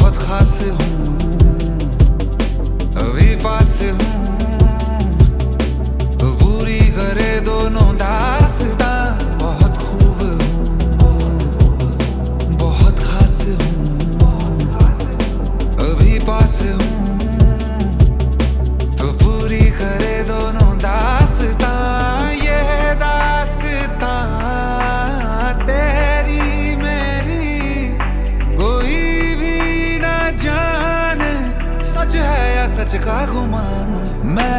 बहुत खास हूँ, अभी पास हूँ, तो पूरी करे दोनों दास्तां। बहुत खूब हूँ, बहुत खास हूँ, अभी पास हूँ, तो पूरी करे दोनों दास्तां। ये दास्तां तेरी मेरी कोई भी ना जाने, सच है या सच का गुमान। मैं